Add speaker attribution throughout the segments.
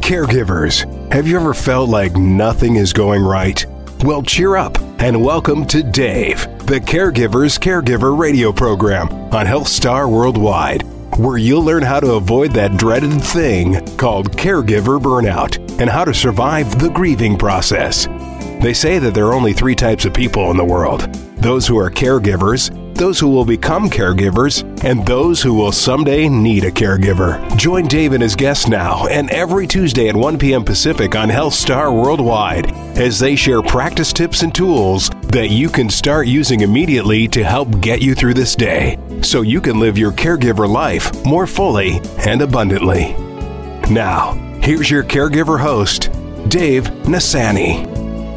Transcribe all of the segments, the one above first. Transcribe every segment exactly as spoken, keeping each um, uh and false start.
Speaker 1: Caregivers, have you ever felt like nothing is going right? Well, cheer up and welcome to Dave, the Caregivers Caregiver radio program on Health Star Worldwide, where you'll learn how to avoid that dreaded thing called caregiver burnout and how to survive the grieving process. They say that there are only three types of people in the world: those who are caregivers, those who will become caregivers, and those who will someday need a caregiver. Join Dave and his guests now and every Tuesday at one p.m. Pacific on Health Star Worldwide as they share practice tips and tools that you can start using immediately to help get you through this day so you can live your caregiver life more fully and abundantly. Now, here's your caregiver host, Dave Nassaney.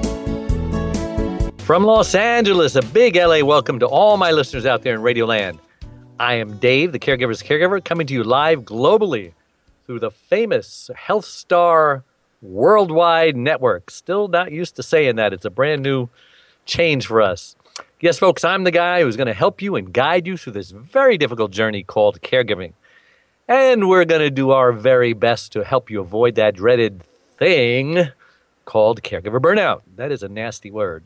Speaker 2: From Los Angeles, a big L A welcome to all my listeners out there in Radio Land. I am Dave, the Caregiver's Caregiver, coming to you live globally through the famous Health Star Worldwide Network. Still not used to saying that. It's a brand new change for us. Yes, folks, I'm the guy who's going to help you and guide you through this very difficult journey called caregiving. And we're going to do our very best to help you avoid that dreaded thing called caregiver burnout. That is a nasty word.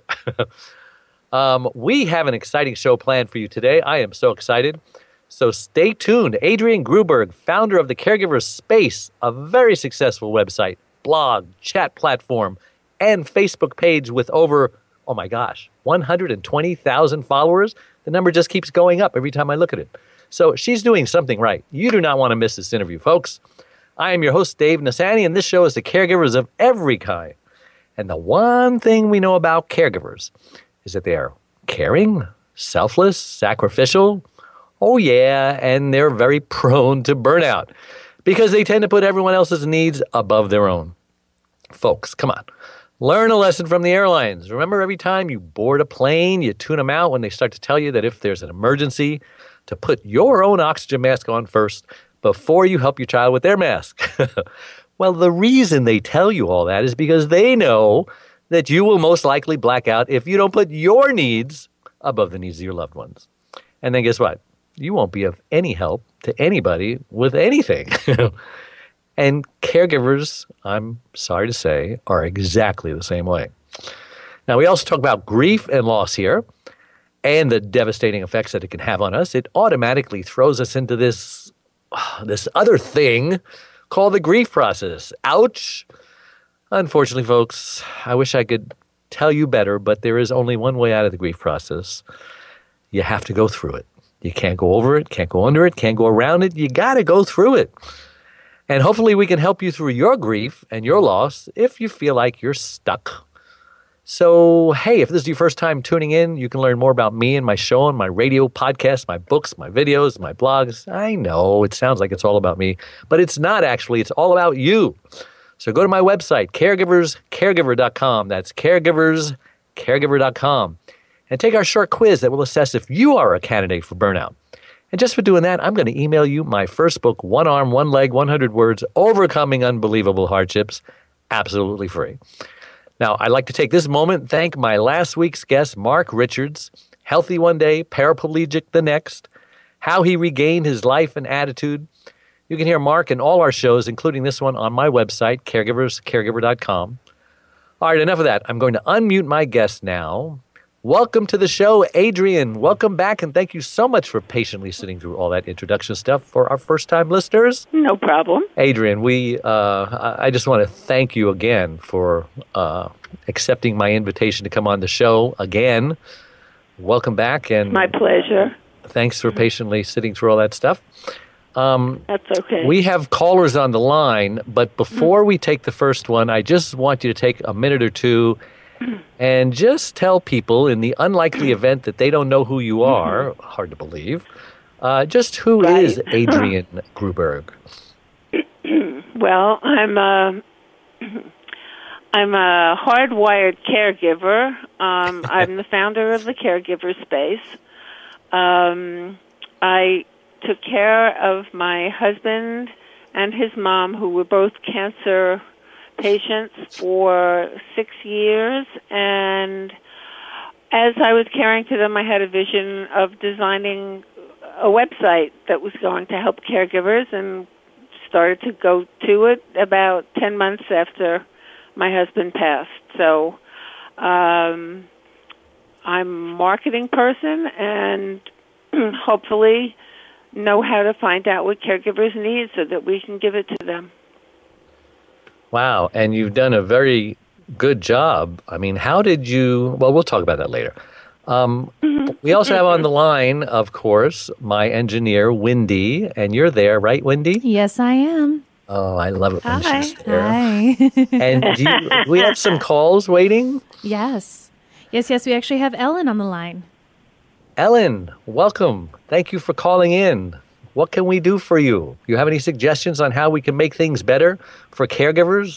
Speaker 2: um, we have an exciting show planned for you today. I am so excited. So stay tuned. Adrienne Gruberg, founder of the Caregiver Space, a very successful website, blog, chat platform, and Facebook page with over, oh my gosh, one hundred twenty thousand followers. The number just keeps going up every time I look at it. So she's doing something right. You do not want to miss this interview, folks. I am your host, Dave Nassaney, and this show is the caregivers of every kind. And the one thing we know about caregivers is that they are caring, selfless, sacrificial. Oh, yeah, and they're very prone to burnout because they tend to put everyone else's needs above their own. Folks, come on. Learn a lesson from the airlines. Remember, every time you board a plane, you tune them out when they start to tell you that if there's an emergency, to put your own oxygen mask on first before you help your child with their mask. Well, the reason they tell you all that is because they know that you will most likely black out if you don't put your needs above the needs of your loved ones. And then guess what? You won't be of any help to anybody with anything. And caregivers, I'm sorry to say, are exactly the same way. Now, we also talk about grief and loss here and the devastating effects that it can have on us. It automatically throws us into this, this other thing called the grief process. Ouch. Unfortunately, folks, I wish I could tell you better, but there is only one way out of the grief process. You have to go through it. You can't go over it, can't go under it, can't go around it. You got to go through it. And hopefully we can help you through your grief and your loss if you feel like you're stuck. So, hey, if this is your first time tuning in, you can learn more about me and my show and my radio podcast, my books, my videos, my blogs. I know it sounds like it's all about me, but it's not actually. It's all about you. So go to my website, caregivers caregiver dot com. That's caregivers caregiver dot com. And take our short quiz that will assess if you are a candidate for burnout. And just for doing that, I'm going to email you my first book, One Arm, One Leg, one hundred Words, Overcoming Unbelievable Hardships, absolutely free. Now, I'd like to take this moment and thank my last week's guest, Mark Richards, healthy one day, paraplegic the next, how he regained his life and attitude. You can hear Mark in all our shows, including this one, on my website, caregivers caregiver dot com. All right, enough of that. I'm going to unmute my guest now. Welcome to the show, Adrienne. Welcome back, and thank you so much for patiently sitting through all that introduction stuff for our first-time listeners.
Speaker 3: No problem.
Speaker 2: Adrienne, we, uh, I just want to thank you again for uh, accepting my invitation to come on the show again. Welcome back. And
Speaker 3: my pleasure.
Speaker 2: Thanks for patiently sitting through all that stuff. Um,
Speaker 3: That's okay.
Speaker 2: We have callers on the line, but before mm-hmm. we take the first one, I just want you to take a minute or two and just tell people, in the unlikely event that they don't know who you are, mm-hmm. hard to believe, uh, just who
Speaker 3: right.
Speaker 2: is Adrienne Gruberg?
Speaker 3: Well, I'm a, I'm a hardwired caregiver. Um, I'm the founder of the Caregiver Space. Um, I took care of my husband and his mom, who were both cancer patients, for six years, and as I was caring for them, I had a vision of designing a website that was going to help caregivers and started to go to it about ten months after my husband passed. So um, I'm a marketing person and hopefully know how to find out what caregivers need so that we can give it to them.
Speaker 2: Wow, and you've done a very good job. I mean, how did you, well, we'll talk about that later. Um, we also have on the line, of course, my engineer, Wendy, and you're there, right, Wendy?
Speaker 4: Yes, I am.
Speaker 2: Oh, I love it when
Speaker 3: Hi.
Speaker 2: she's there.
Speaker 4: Hi.
Speaker 2: And do you, we have some calls waiting.
Speaker 4: Yes. Yes, yes, we actually have Ellen on the line.
Speaker 2: Ellen, welcome. Thank you for calling in. What can we do for you? You have any suggestions on how we can make things better for caregivers?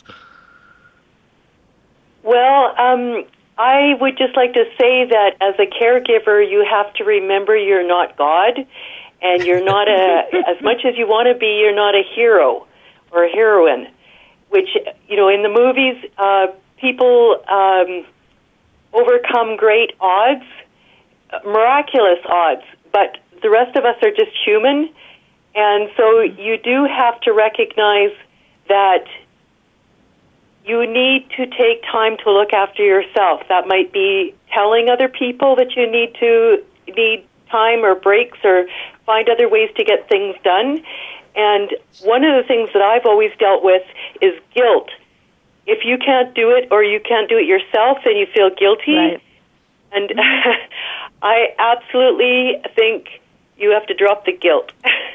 Speaker 5: Well, um, I would just like to say that as a caregiver, you have to remember you're not God, and you're not a, as much as you want to be, you're not a hero or a heroine, which, you know, in the movies, uh, people um, overcome great odds, miraculous odds, but the rest of us are just human, and so you do have to recognize that you need to take time to look after yourself. That might be telling other people that you need to need time or breaks or find other ways to get things done. And one of the things that I've always dealt with is guilt. If you can't do it or you can't do it yourself, then you feel guilty.
Speaker 3: Right.
Speaker 5: And I absolutely think you have to drop the guilt.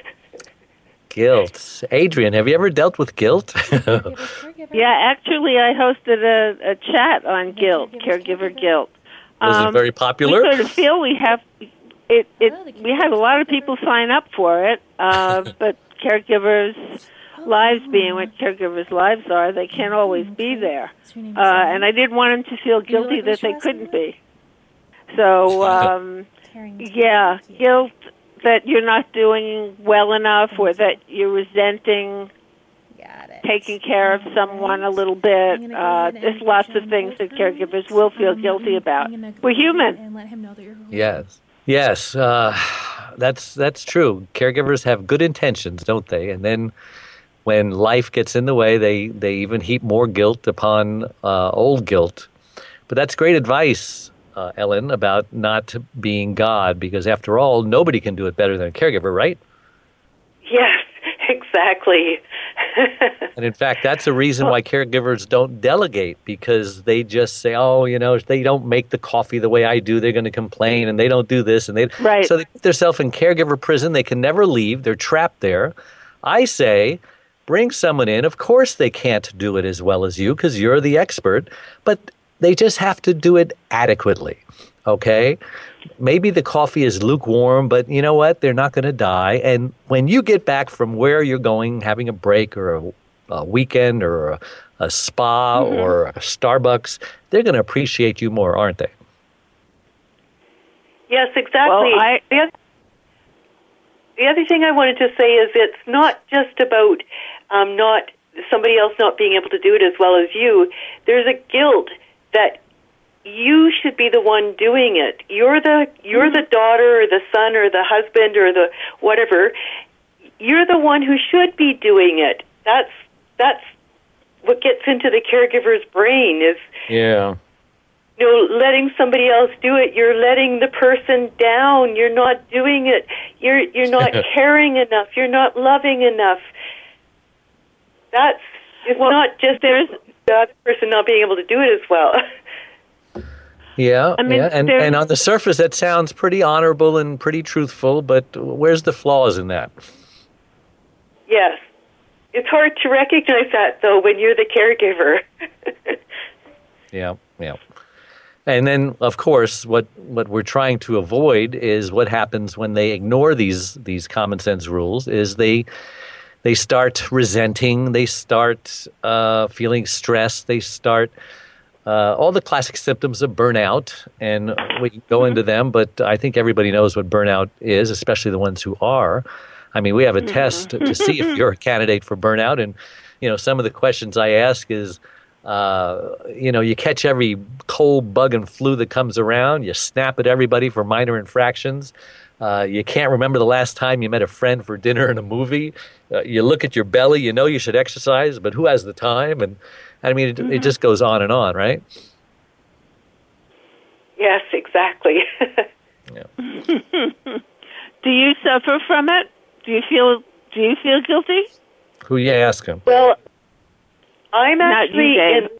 Speaker 2: Guilt. Adrian, have you ever dealt with guilt?
Speaker 3: Yeah, actually, I hosted a, a chat on guilt, caregiver guilt.
Speaker 2: Was
Speaker 3: Um,
Speaker 2: it very popular?
Speaker 3: We sort of feel we have it. It we had a lot of people sign up for it, uh, but caregivers' lives being what caregivers' lives are, they can't always be there. Uh, and I didn't want them to feel guilty that they couldn't be. So, um, yeah, guilt that you're not doing well enough or that you're resenting taking care of someone a little bit. Uh, there's lots of things that caregivers will feel guilty about. We're human.
Speaker 2: Yes. Yes, uh, that's that's true. Caregivers have good intentions, don't they? And then when life gets in the way, they, they even heap more guilt upon uh, old guilt. But that's great advice, uh, Ellen, about not being God, because after all, nobody can do it better than a caregiver, right?
Speaker 5: Yes, exactly.
Speaker 2: And in fact, that's the reason why caregivers don't delegate, because they just say, oh, you know, if they don't make the coffee the way I do, they're going to complain, and they don't do this. and they
Speaker 3: Right.
Speaker 2: So they put themselves in caregiver prison. They can never leave. They're trapped there. I say, bring someone in. Of course they can't do it as well as you because you're the expert, but they just have to do it adequately, okay? Maybe the coffee is lukewarm, but you know what? They're not going to die. And when you get back from where you're going, having a break or a, a weekend or a, a spa mm-hmm. or a Starbucks, they're going to appreciate you more, aren't they?
Speaker 5: Yes, exactly.
Speaker 3: Well, I,
Speaker 5: the, other, the other thing I wanted to say is it's not just about um, not somebody else not being able to do it as well as you. There's a guilt that you should be the one doing it. You're the you're the daughter or the son or the husband or the whatever. You're the one who should be doing it. That's that's what gets into the caregiver's brain is
Speaker 2: yeah.
Speaker 5: You know, letting somebody else do it. You're letting the person down. You're not doing it. You're you're not caring enough. You're not loving enough. That's it's well, not just there's the other person not being able to do it as well.
Speaker 2: Yeah,
Speaker 3: I mean,
Speaker 2: yeah. And, and on the surface, that sounds pretty honorable and pretty truthful, but where's the flaws in that?
Speaker 5: Yes. It's hard to recognize that, though, when you're the caregiver.
Speaker 2: Yeah, yeah. And then, of course, what, what we're trying to avoid is what happens when they ignore these these common sense rules, is they they start resenting, they start uh, feeling stressed, they start... Uh, all the classic symptoms of burnout, and we can go into them, but I think everybody knows what burnout is, especially the ones who are. I mean, we have a test to see if you're a candidate for burnout, and, you know, some of the questions I ask is, uh, you know, you catch every cold bug and flu that comes around, you snap at everybody for minor infractions, Uh, you can't remember the last time you met a friend for dinner and a movie. Uh, you look at your belly, you know you should exercise, but who has the time? And I mean, it, mm-hmm. it just goes on and on, right?
Speaker 5: Yes, exactly.
Speaker 2: Yeah.
Speaker 3: Do you suffer from it? Do you feel Do you feel guilty?
Speaker 2: Who you asking?
Speaker 5: Well, I'm
Speaker 3: Not
Speaker 5: actually
Speaker 3: you,
Speaker 5: in.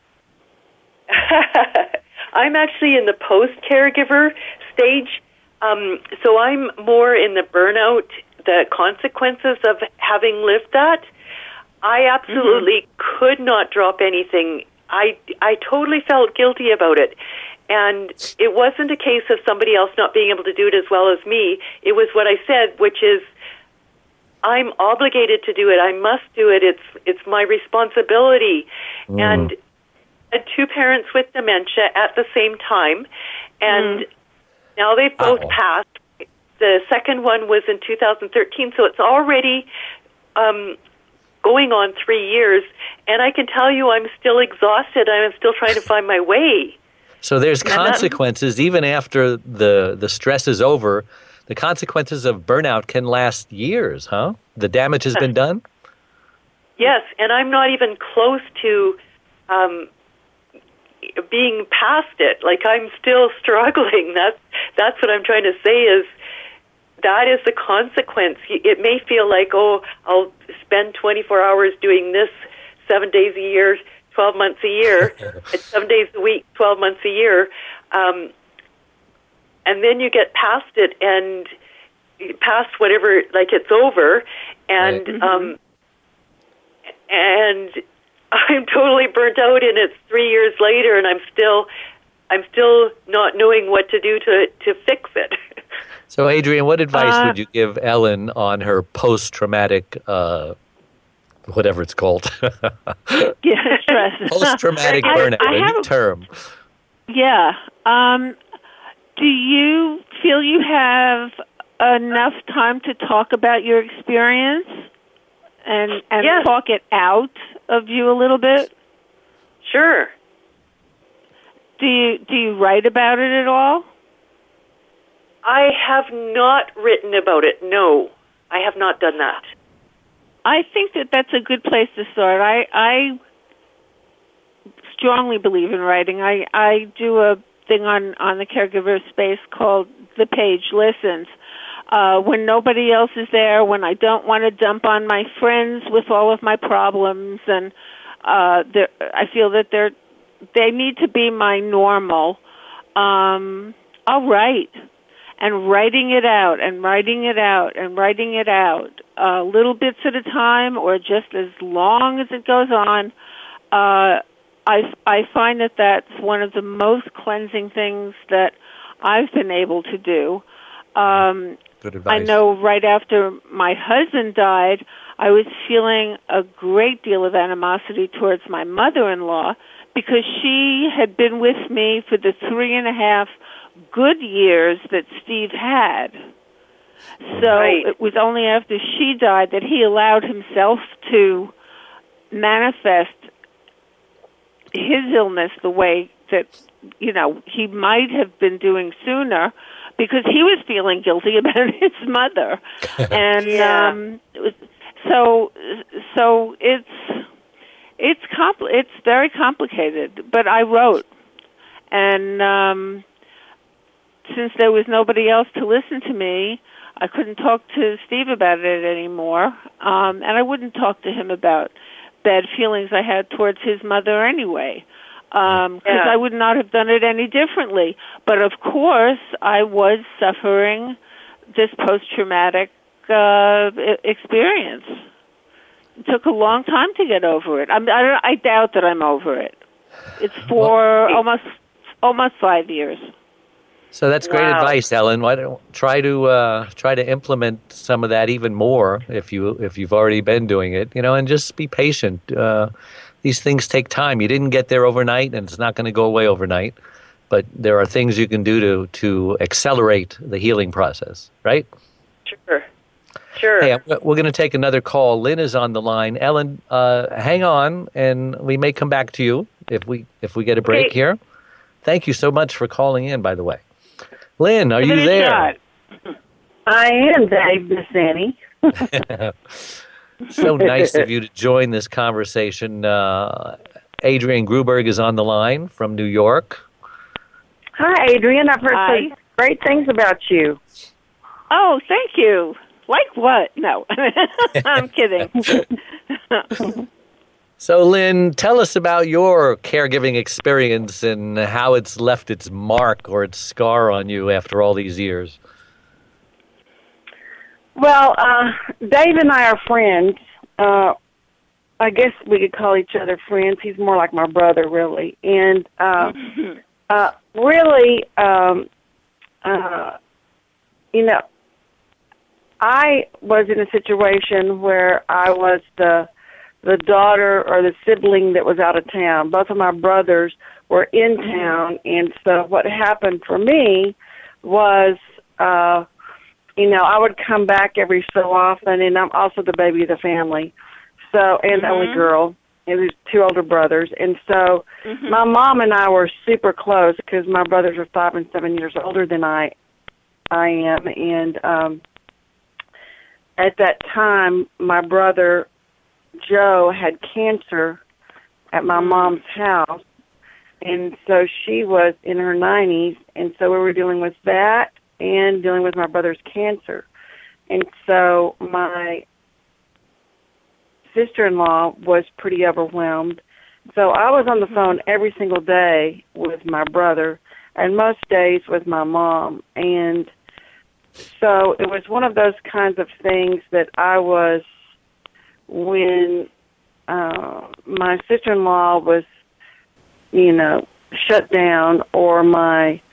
Speaker 5: I'm actually in the post-caregiver stage. Um, so I'm more in the burnout, the consequences of having lived that. I absolutely mm-hmm. could not drop anything. I, I totally felt guilty about it. And it wasn't a case of somebody else not being able to do it as well as me. It was what I said, which is, I'm obligated to do it. I must do it. It's it's my responsibility. Mm. And I had two parents with dementia at the same time, and mm. now they've both
Speaker 2: Uh-oh.
Speaker 5: passed. The second one was in two thousand thirteen, so it's already um, going on three years. And I can tell you I'm still exhausted. I'm still trying to find my way.
Speaker 2: So there's consequences even after the, the stress is over. The consequences of burnout can last years, huh? The damage has been done?
Speaker 5: Yes, and I'm not even close to um, being past it. Like, I'm still struggling. That's, that's what I'm trying to say is that is the consequence. It may feel like, oh, I'll spend twenty-four hours doing this seven days a year, twelve months a year, seven days a week, twelve months a year. Um, and then you get past it and past whatever, like it's over. And,
Speaker 2: right.
Speaker 5: um, and I'm totally burnt out and it's three years later and I'm still, I'm still not knowing what to do to, to fix it.
Speaker 2: So, Adrienne, what advice
Speaker 3: Uh,
Speaker 2: would you give Ellen on her post-traumatic, uh, whatever it's called,
Speaker 3: Yeah, stress.
Speaker 2: post-traumatic
Speaker 3: I-
Speaker 2: burnout,
Speaker 3: I
Speaker 2: a
Speaker 3: have
Speaker 2: new
Speaker 3: a-
Speaker 2: term?
Speaker 3: Yeah. Um, do you feel you have enough time to talk about your experience and and
Speaker 5: Yes.
Speaker 3: talk it out of you a little bit?
Speaker 5: Sure.
Speaker 3: Do you do you write about it at all?
Speaker 5: I have not written about it. No, I have not done that.
Speaker 3: I think that that's a good place to start. I I strongly believe in writing. I I do a thing on on the caregiver space called The Page Listens. Uh, when nobody else is there, when I don't want to dump on my friends with all of my problems, and uh, I feel that they're they need to be my normal. Um, I'll write. And writing it out, and writing it out, and writing it out, uh, little bits at a time, or just as long as it goes on. Uh, I I find that that's one of the most cleansing things that I've been able to do. Um,
Speaker 2: Good advice.
Speaker 3: I know right after my husband died, I was feeling a great deal of animosity towards my mother-in-law because she had been with me for the three and a half good years that Steve had. So
Speaker 5: Right.
Speaker 3: it was only after she died that he allowed himself to manifest his illness the way that, you know, he might have been doing sooner because he was feeling guilty about his mother. And
Speaker 5: Yeah.
Speaker 3: um it was, so so it's it's compl- it's very complicated, but I wrote. And um since there was nobody else to listen to me, I couldn't talk to Steve about it anymore. Um, and I wouldn't talk to him about bad feelings I had towards his mother anyway, because um,
Speaker 5: Yeah.
Speaker 3: I would not have done it any differently. But of course, I was suffering this post-traumatic uh, experience. It took a long time to get over it. I'm, I, don't, I doubt that I'm over it. It's for
Speaker 5: Well,
Speaker 3: almost almost five years.
Speaker 2: So that's great
Speaker 5: Wow.
Speaker 2: advice, Ellen. Why don't try to uh, try to implement some of that even more if you if you've already been doing it, you know, and just be patient. Uh, these things take time. You didn't get there overnight, and it's not going to go away overnight. But there are things you can do to to accelerate the healing process, right?
Speaker 5: Sure. Sure.
Speaker 2: Hey, we're going to take another call. Lynn is on the line. Ellen, uh, hang on, and we may come back to you if we if we get a break
Speaker 5: Okay.
Speaker 2: here. Thank you so much for calling in, by the way. Lynn, are
Speaker 3: Give
Speaker 2: you
Speaker 3: it a
Speaker 2: there?
Speaker 3: shot.
Speaker 6: I am Dave, Miss Annie.
Speaker 2: So nice of you to join this conversation. Uh, Adrienne Gruberg is on the line from New York.
Speaker 6: Hi, Adrienne. I've heard
Speaker 3: Hi.
Speaker 6: some great things about you.
Speaker 3: Oh, thank you. Like what? No, I'm kidding.
Speaker 2: So, Lynn, tell us about your caregiving experience and how it's left its mark or its scar on you after all these years.
Speaker 6: Well, uh, Dave and I are friends. Uh, I guess we could call each other friends. He's more like my brother, really. And uh, uh, really, um, uh, you know, I was in a situation where I was the the daughter or the sibling that was out of town. Both of my brothers were in town, and so what happened for me was, uh, you know, I would come back every so often, and I'm also the baby of the family, so and the only girl. And there's two older brothers, and so mm-hmm. my mom and I were super close because my brothers are five and seven years older than I, I am, and um, at that time, my brother Joe had cancer at my mom's house, and so she was in her nineties, and so we were dealing with that and dealing with my brother's cancer. And so my sister-in-law was pretty overwhelmed. So I was on the phone every single day with my brother, and most days with my mom. And so it was one of those kinds of things that I was, when uh, my sister-in-law was, you know, shut down, or my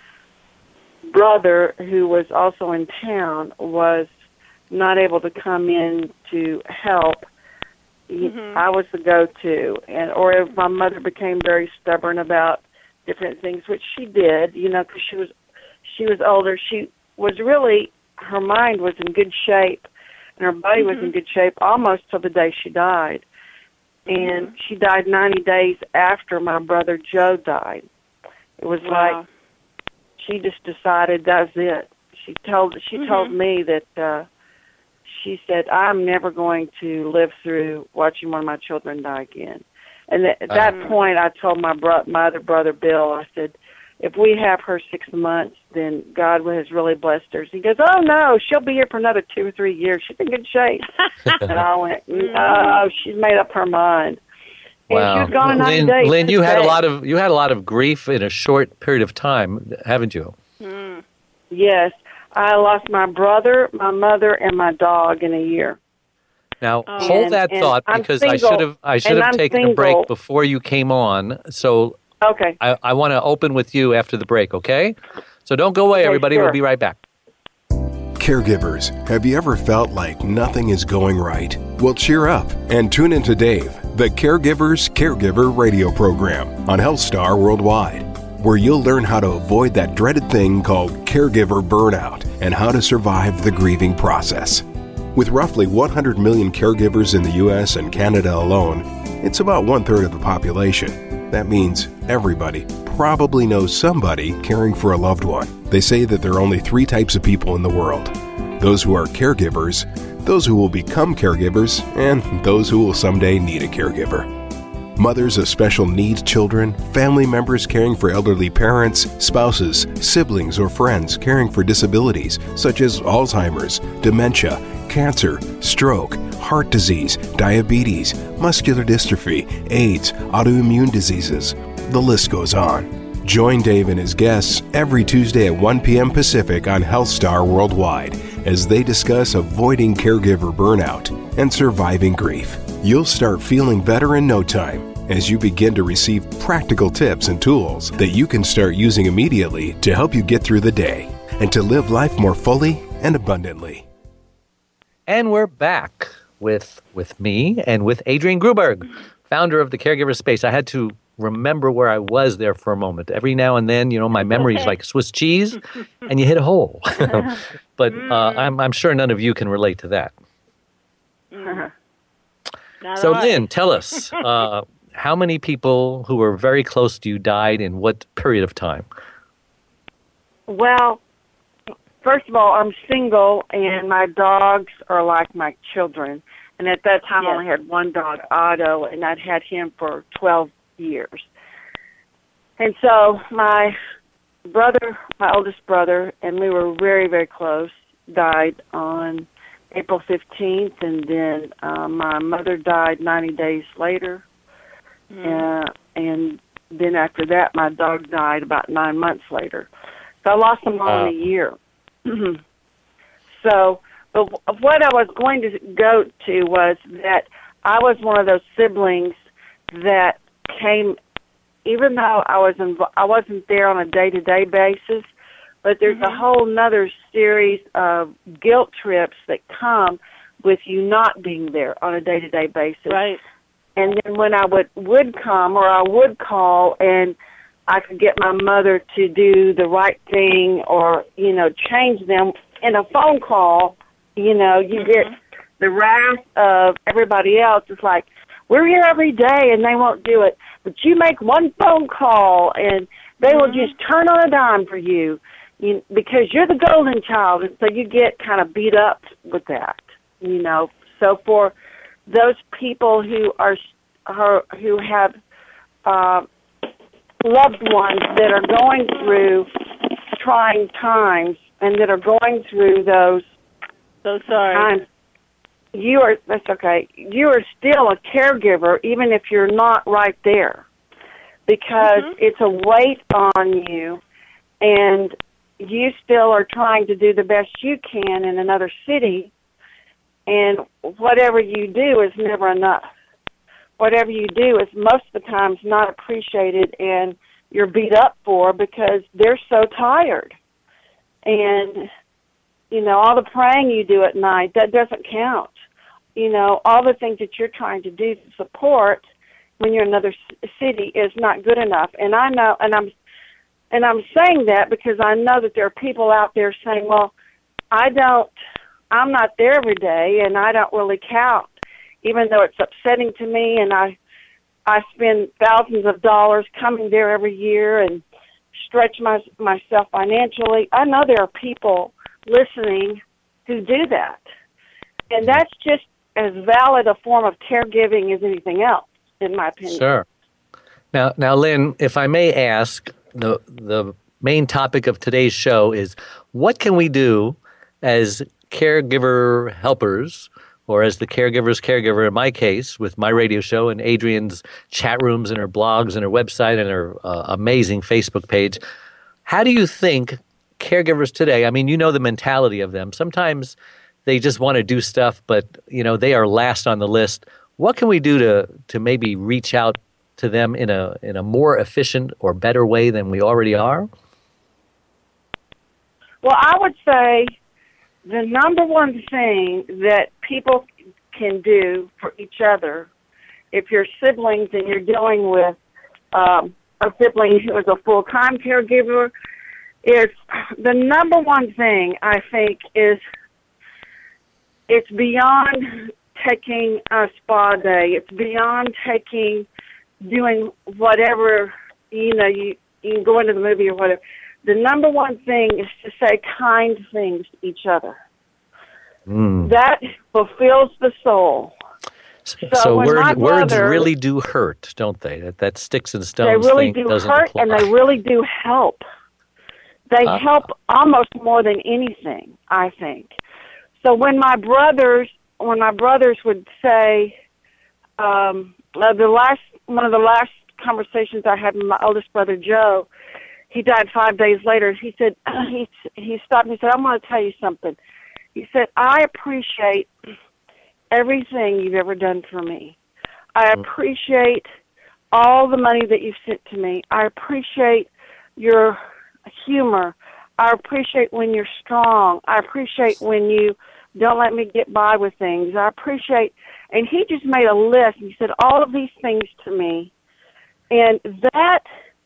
Speaker 6: brother, who was also in town, was not able to come in to help, mm-hmm. I was the go-to. And or if my mother became very stubborn about different things, which she did, you know, because she was, she was older. She was really, her mind was in good shape, and her body mm-hmm. was in good shape almost till the day she died. And mm-hmm. she died ninety days after my brother Joe died. It was wow. like she just decided that's it. She told she mm-hmm. told me that uh, she said, I'm never going to live through watching one of my children die again. And th- at that um, point, I told my bro- my other brother Bill, I said, if we have her six months, then God has really blessed her. He goes, oh, no, she'll be here for another two or three years. She's in good shape. And I went, no, she's made up her mind. And
Speaker 2: wow.
Speaker 6: she was gone in
Speaker 2: Lynn,
Speaker 6: ninety days.
Speaker 2: Lynn, you had
Speaker 6: day.
Speaker 2: a lot of you had a lot of grief in a short period of time, haven't you?
Speaker 3: Mm.
Speaker 6: Yes. I lost my brother, my mother, and my dog in a year.
Speaker 2: Now,
Speaker 3: oh.
Speaker 2: hold
Speaker 6: and,
Speaker 2: that
Speaker 6: and
Speaker 2: thought
Speaker 6: I'm
Speaker 2: because
Speaker 6: single,
Speaker 2: I should have I should have
Speaker 6: I'm
Speaker 2: taken
Speaker 6: single.
Speaker 2: a break before you came on. So
Speaker 6: okay.
Speaker 2: I, I want to open with you after the break, okay? So don't go away,
Speaker 6: okay,
Speaker 2: everybody.
Speaker 6: Sure.
Speaker 2: We'll be right back.
Speaker 1: Caregivers, have you ever felt like nothing is going right? Well, cheer up and tune in to Dave, the Caregivers Caregiver radio program on HealthStar Worldwide, where you'll learn how to avoid that dreaded thing called caregiver burnout and how to survive the grieving process. With roughly one hundred million caregivers in the U S and Canada alone, it's about one-third of the population. That means everybody probably knows somebody caring for a loved one. They say that there are only three types of people in the world: those who are caregivers, those who will become caregivers, and those who will someday need a caregiver. Mothers of special needs children, family members caring for elderly parents, spouses, siblings, or friends caring for disabilities such as Alzheimer's, dementia, cancer, stroke, heart disease, diabetes, muscular dystrophy, AIDS, autoimmune diseases. The list goes on. Join Dave and his guests every Tuesday at one p.m. Pacific on HealthStar Worldwide as they discuss avoiding caregiver burnout and surviving grief. You'll start feeling better in no time as you begin to receive practical tips and tools that you can start using immediately to help you get through the day and to live life more fully and abundantly.
Speaker 2: And we're back with with me and with Adrienne Gruberg, founder of the Caregiver Space. I had to remember where I was there for a moment. Every now and then, you know, my memory is like Swiss cheese, and you hit a hole. But uh, I'm, I'm sure none of you can relate to that.
Speaker 3: Mm.
Speaker 2: So, Lynn, tell us, uh, how many people who were very close to you died in what period of time?
Speaker 6: Well, first of all, I'm single, and my dogs are like my children. And at that time,
Speaker 3: Yes.
Speaker 6: I only had one dog, Otto, and I'd had him for twelve years. And so my brother, my oldest brother, and we were very, very close, died on April fifteenth, and then uh, my mother died ninety days later. Mm. Uh, and then after that, my dog died about nine months later. So I lost them all uh. in a year. So, but what I was going to go to was that I was one of those siblings that came, even though I was inv- I wasn't there on a day-to-day basis, but there's mm-hmm. a whole nother series of guilt trips that come with you not being there on a day-to-day basis.
Speaker 3: Right.
Speaker 6: And then when I would, would come or I would call and I could get my mother to do the right thing or, you know, change them in a phone call, you know, you mm-hmm. get the wrath of everybody else. It's like, we're here every day and they won't do it. But you make one phone call and they mm-hmm. will just turn on a dime for you, you because you're the golden child. And so you get kind of beat up with that, you know. So for those people who are, are who have uh, loved ones that are going through trying times and that are going through those
Speaker 3: so sorry
Speaker 6: times, you are, that's okay, you are still a caregiver even if you're not right there, because mm-hmm. it's a weight on you and you still are trying to do the best you can in another city, and whatever you do is never enough. Whatever you do is most of the times not appreciated and you're beat up for because they're so tired. And, you know, all the praying you do at night, that doesn't count. You know, all the things that you're trying to do to support when you're in another city is not good enough. And I know, and I'm, and I'm saying that because I know that there are people out there saying, well, I don't, I'm not there every day and I don't really count, even though it's upsetting to me and I, I spend thousands of dollars coming there every year and stretch my, myself financially. I know there are people listening who do that. And that's just as valid a form of caregiving as anything else, in my opinion.
Speaker 2: Sure. Now, now, Lynn, if I may ask, the the main topic of today's show is what can we do as caregiver helpers, or as the caregiver's caregiver in my case, with my radio show and Adrienne's chat rooms and her blogs and her website and her uh, amazing Facebook page. How do you think caregivers today, I mean, you know the mentality of them. Sometimes they just want to do stuff, but, you know, they are last on the list. What can we do to to maybe reach out to them in a in a more efficient or better way than we already are?
Speaker 6: Well, I would say the number one thing that people can do for each other, if you're siblings and you're dealing with um, a sibling who is a full-time caregiver, is the number one thing, I think, is it's beyond taking a spa day. It's beyond taking, doing whatever, you know, you, you can go into the movie or whatever. The number one thing is to say kind things to each other. Mm. That fulfills the soul.
Speaker 2: So, so word, brother, words really do hurt, don't they? That that sticks and stones
Speaker 6: they really
Speaker 2: thing
Speaker 6: do
Speaker 2: doesn't
Speaker 6: hurt,
Speaker 2: apply.
Speaker 6: and they really do help. They uh, help almost more than anything, I think. So when my brothers, when my brothers would say, um, the last one of the last conversations I had with my oldest brother Joe, he died five days later. He said he he stopped me and said, "I want to tell you something." He said, "I appreciate everything you've ever done for me. I appreciate all the money that you've sent to me. I appreciate your humor. I appreciate when you're strong. I appreciate when you don't let me get by with things. I appreciate," and he just made a list. He said all of these things to me, and that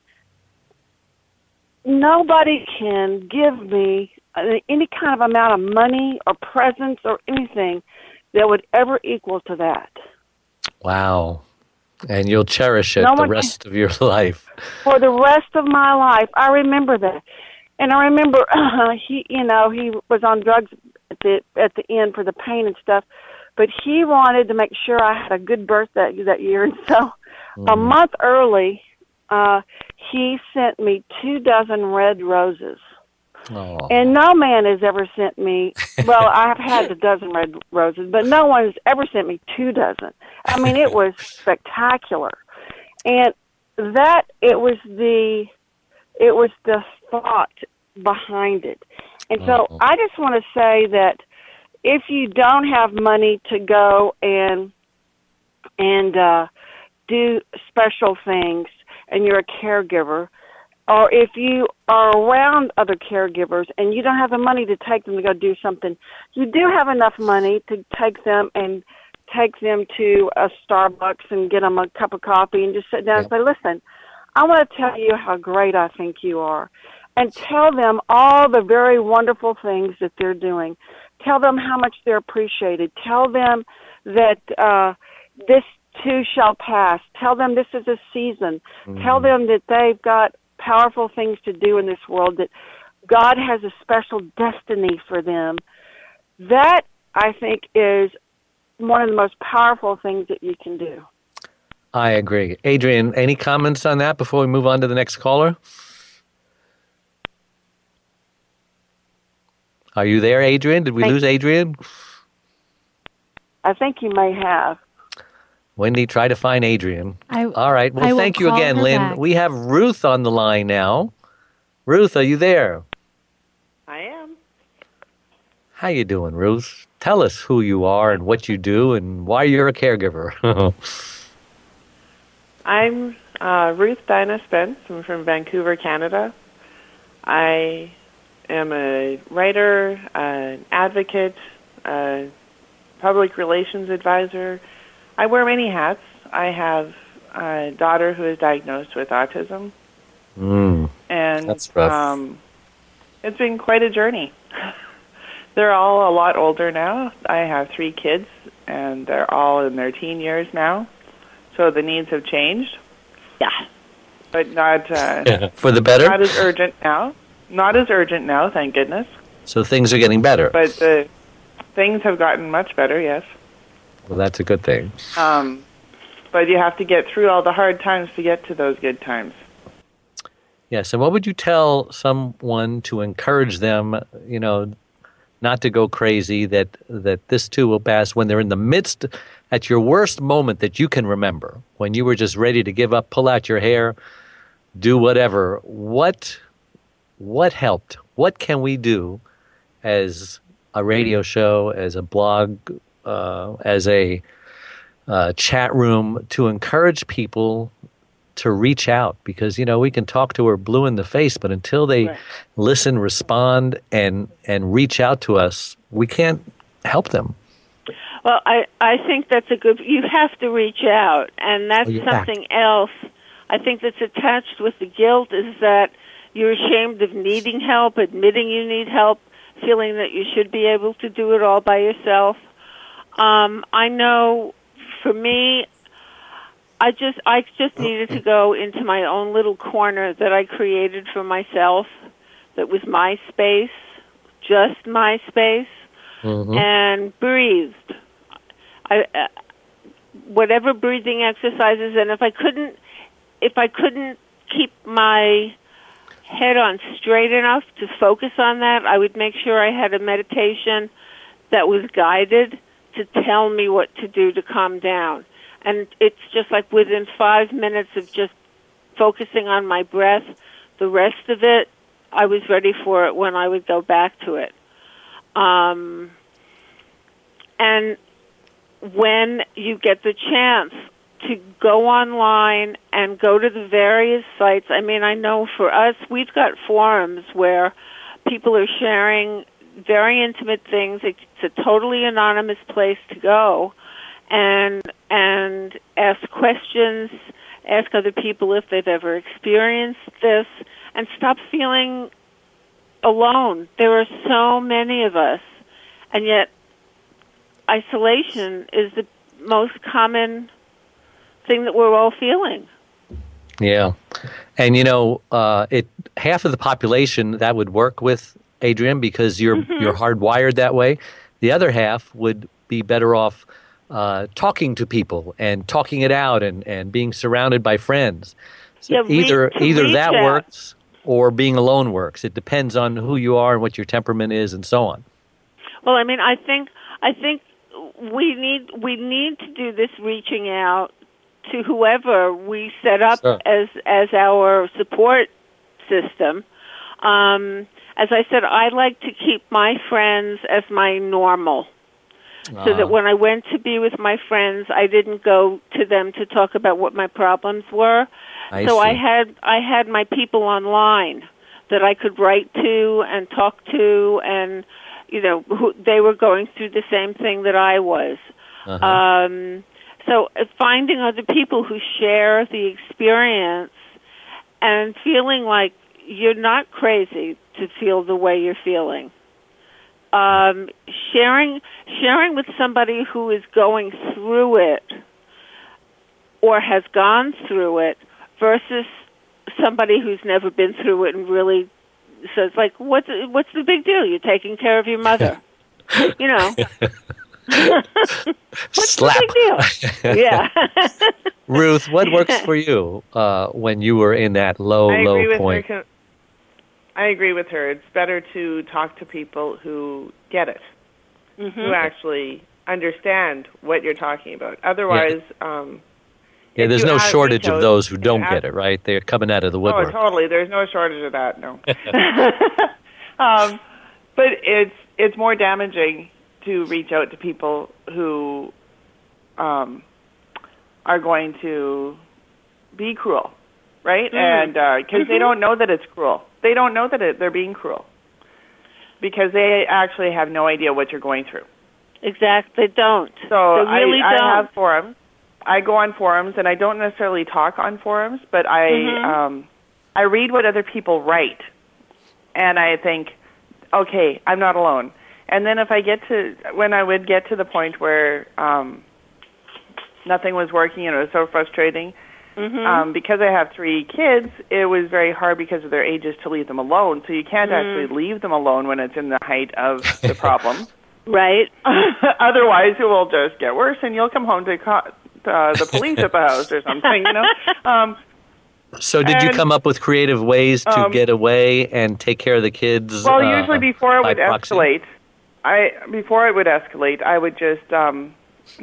Speaker 6: nobody can give me any kind of amount of money or presents or anything that would ever equal to that.
Speaker 2: Wow. And you'll cherish it
Speaker 6: no
Speaker 2: the rest can, of your life.
Speaker 6: For the rest of my life. I remember that. And I remember uh, he, you know, he was on drugs at the at the end for the pain and stuff, but he wanted to make sure I had a good birth that that year, and so mm. a month early, uh, he sent me two dozen red roses.
Speaker 2: Oh.
Speaker 6: And no man has ever sent me, well, I've had a dozen red roses, but no one has ever sent me two dozen. I mean, it was spectacular. And that, it was the, it was the thought behind it. And so uh-huh. I just want to say that if you don't have money to go and, and uh, do special things and you're a caregiver, or if you are around other caregivers and you don't have the money to take them to go do something, you do have enough money to take them and take them to a Starbucks and get them a cup of coffee and just sit down yep. and say, listen, I want to tell you how great I think you are. And tell them all the very wonderful things that they're doing. Tell them how much they're appreciated. Tell them that uh, this too shall pass. Tell them this is a season. Mm-hmm. Tell them that they've got powerful things to do in this world, that God has a special destiny for them. That, I think, is one of the most powerful things that you can do.
Speaker 2: I agree. Adrian, any comments on that before we move on to the next caller? Are you there, Adrian? Did we
Speaker 6: Thank
Speaker 2: lose Adrian?
Speaker 6: I think you may have.
Speaker 2: Wendy, try to find Adrian.
Speaker 4: I,
Speaker 2: All right. Well,
Speaker 4: I
Speaker 2: thank you again, Lynn.
Speaker 4: Back.
Speaker 2: We have Ruth on the line now. Ruth, are you there?
Speaker 7: I am.
Speaker 2: How you doing, Ruth? Tell us who you are and what you do and why you're a caregiver.
Speaker 7: I'm uh, Ruth Dinah Spence. I'm from Vancouver, Canada. I am a writer, an advocate, a public relations advisor. I wear many hats. I have a daughter who is diagnosed with autism.
Speaker 2: Mm,
Speaker 7: and
Speaker 2: that's rough.
Speaker 7: Um, it's been quite a journey. They're all a lot older now. I have three kids, and they're all in their teen years now. So the needs have changed.
Speaker 3: Yeah.
Speaker 7: But not uh,
Speaker 2: for the better?
Speaker 7: Not as urgent now. Not as urgent now, thank goodness.
Speaker 2: So things are getting better.
Speaker 7: But the things have gotten much better, yes.
Speaker 2: Well, that's a good thing.
Speaker 7: Um, but you have to get through all the hard times to get to those good times.
Speaker 2: Yes, and what would you tell someone to encourage them, you know, not to go crazy, that that this too will pass when they're in the midst, at your worst moment that you can remember, when you were just ready to give up, pull out your hair, do whatever. What what helped? What can we do as a radio show, as a blog, uh, as a uh, chat room to encourage people to reach out? Because, you know, we can talk to her blue in the face, but until they right. listen, respond, and and reach out to us, we can't help them.
Speaker 3: Well, I, I think that's a good, you have to reach out, and that's
Speaker 2: oh,
Speaker 3: something
Speaker 2: back.
Speaker 3: else I think that's attached with the guilt, is that you're ashamed of needing help, admitting you need help, feeling that you should be able to do it all by yourself. Um, I know, for me, I just I just needed to go into my own little corner that I created for myself, that was my space, just my space, mm-hmm. and breathed. I, uh, whatever breathing exercises, and if I couldn't, if I couldn't keep my head on straight enough to focus on that, I would make sure I had a meditation that was guided to tell me what to do to calm down. And it's just like within five minutes of just focusing on my breath, the rest of it, I was ready for it when I would go back to it. Um, and when you get the chance to go online and go to the various sites, I mean, I know for us, we've got forums where people are sharing very intimate things. It's a totally anonymous place to go and and ask questions, ask other people if they've ever experienced this, and stop feeling alone. There are so many of us, and yet isolation is the most common thing that we're all feeling.
Speaker 2: Yeah. And, you know, uh, it half of the population that would work with, Adrienne, because you're
Speaker 3: Mm-hmm.
Speaker 2: you're hardwired that way. The other half would be better off uh, talking to people and talking it out and, and being surrounded by friends. So
Speaker 3: Yeah,
Speaker 2: either
Speaker 3: reach- to
Speaker 2: either
Speaker 3: reach
Speaker 2: that
Speaker 3: out.
Speaker 2: works or being alone works. It depends on who you are and what your temperament is and so on.
Speaker 3: Well, I mean, I think I think we need we need to do this reaching out to whoever we set up
Speaker 2: Sure.
Speaker 3: as as our support system. Um, as I said, I like to keep my friends as my normal, so that when I went to be with my friends, I didn't go to them to talk about what my problems were.
Speaker 2: I
Speaker 3: so I
Speaker 2: see.
Speaker 3: had I had my people online that I could write to and talk to, and you know, who, they were going through the same thing that I was.
Speaker 2: Uh-huh.
Speaker 3: Um, so uh, finding other people who share the experience and feeling like you're not crazy to feel the way you're feeling. Um, sharing sharing with somebody who is going through it or has gone through it versus somebody who's never been through it and really says, like, what's what's the big deal? You're taking care of your mother. You know. What's
Speaker 2: Slap.
Speaker 3: the big deal? Yeah.
Speaker 2: Ruth, what works for you uh, when you were in that low,
Speaker 7: I
Speaker 2: low
Speaker 7: agree with
Speaker 2: point?
Speaker 7: her. I agree with her. It's better to talk to people who get it,
Speaker 3: Mm-hmm.
Speaker 7: who actually understand what you're talking about. Otherwise, um,
Speaker 2: Yeah,
Speaker 7: if
Speaker 2: there's
Speaker 7: you
Speaker 2: no
Speaker 7: ask-
Speaker 2: shortage
Speaker 7: reach
Speaker 2: of
Speaker 7: out
Speaker 2: those who
Speaker 7: and
Speaker 2: don't
Speaker 7: ask-
Speaker 2: get it, right? They're coming out of the
Speaker 7: Oh,
Speaker 2: woodwork.
Speaker 7: totally. There's no shortage of that. No. um, but it's it's more damaging to reach out to people who um, are going to be cruel, right? And because they don't know that it's cruel, they don't know that it, they're being cruel because they actually have no idea what you're going through.
Speaker 3: Exactly. They don't.
Speaker 7: So
Speaker 3: they really
Speaker 7: I,
Speaker 3: don't.
Speaker 7: I have forums. I go on forums, and I don't necessarily talk on forums, but I
Speaker 3: Mhm.
Speaker 7: um, I read what other people write, and I think, okay, I'm not alone. And then if I get to when I would get to the point where um, nothing was working and it was so frustrating,
Speaker 3: Mhm.
Speaker 7: um, because I have three kids, it was very hard because of their ages to leave them alone. So you can't
Speaker 3: Mm.
Speaker 7: actually leave them alone when it's in the height of the problem.
Speaker 3: Right.
Speaker 7: Otherwise, it will just get worse, and you'll come home to co- uh, the police at the house or something, you know. Um,
Speaker 2: So did you
Speaker 7: and,
Speaker 2: come up with creative ways to
Speaker 7: um,
Speaker 2: get away and take care of the kids?
Speaker 7: well,
Speaker 2: uh,
Speaker 7: usually before it
Speaker 2: by
Speaker 7: would
Speaker 2: proxy?
Speaker 7: escalate, I before it would escalate, I would just um,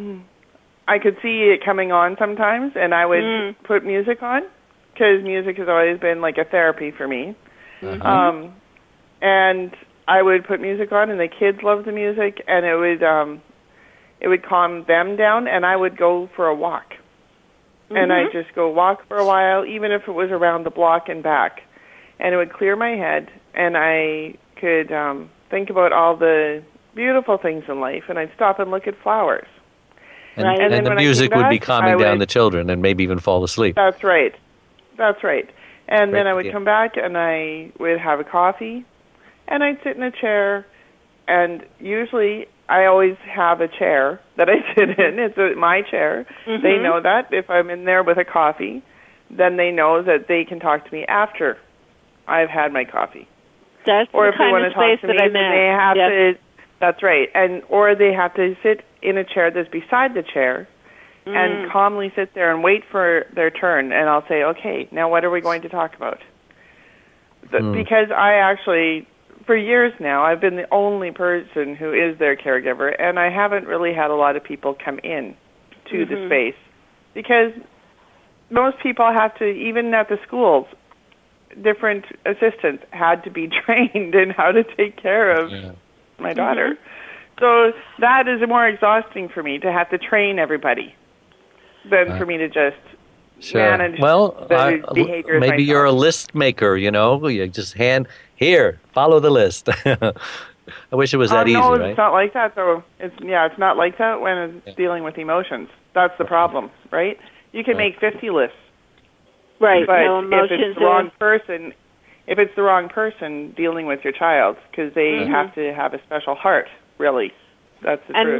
Speaker 7: I could see it coming on sometimes, and I would
Speaker 3: Mm.
Speaker 7: put music on because music has always been like a therapy for me.
Speaker 2: Uh-huh.
Speaker 7: Um, and I would put music on, and the kids loved the music, and it would um, it would calm them down, and I would go for a walk. And I'd just go walk for a while, even if it was around the block and back. And it would clear my head, and I could um, think about all the beautiful things in life, and I'd stop and look at flowers.
Speaker 2: And,
Speaker 3: Right.
Speaker 2: and,
Speaker 7: And then
Speaker 2: the
Speaker 7: when I
Speaker 2: music
Speaker 7: came
Speaker 2: would be
Speaker 7: back,
Speaker 2: calming
Speaker 7: I
Speaker 2: down
Speaker 7: would-
Speaker 2: the children and maybe even fall asleep.
Speaker 7: That's right. That's right. And
Speaker 2: Great
Speaker 7: then I would
Speaker 2: idea.
Speaker 7: come back, and I would have a coffee, and I'd sit in a chair, and usually I always have a chair that I sit in. It's a, my chair.
Speaker 3: Mm-hmm.
Speaker 7: They know that. If I'm in there with a coffee, then they know that they can talk to me after I've had my coffee.
Speaker 3: That's
Speaker 7: Or
Speaker 3: the
Speaker 7: if they
Speaker 3: kind
Speaker 7: want
Speaker 3: of
Speaker 7: to talk
Speaker 3: space
Speaker 7: to
Speaker 3: that
Speaker 7: me,
Speaker 3: I
Speaker 7: then
Speaker 3: meant.
Speaker 7: they have
Speaker 3: Yep.
Speaker 7: to. That's right. And or they have to sit in a chair that's beside the chair
Speaker 3: Mm.
Speaker 7: and calmly sit there and wait for their turn. And I'll say, okay, now what are we going to talk about? The,
Speaker 2: Hmm.
Speaker 7: Because I actually, for years now, I've been the only person who is their caregiver, and I haven't really had a lot of people come in to the space because most people have to, even at the schools, different assistants had to be trained in how to take care of
Speaker 2: Yeah.
Speaker 7: my daughter. So that is more exhausting for me to have to train everybody than for me to just
Speaker 2: Sure.
Speaker 7: manage
Speaker 2: Well,
Speaker 7: the
Speaker 2: I-
Speaker 7: behaviors
Speaker 2: maybe you're a
Speaker 7: myself.
Speaker 2: list maker, you know? You just hand, here, follow the list. I wish it was that
Speaker 7: Uh,
Speaker 2: easy,
Speaker 7: no,
Speaker 2: right?
Speaker 7: it's not like that. So it's yeah, it's not like that when it's
Speaker 2: Yeah.
Speaker 7: dealing with emotions. That's the problem, right? You can
Speaker 2: Right.
Speaker 7: make fifty lists,
Speaker 3: Right.
Speaker 7: but
Speaker 3: no
Speaker 7: if
Speaker 3: emotions
Speaker 7: it's the
Speaker 3: are-
Speaker 7: wrong person, if it's the wrong person dealing with your child, because they
Speaker 3: Mhm.
Speaker 7: have to have a special heart, really. That's the
Speaker 3: And-
Speaker 7: truth.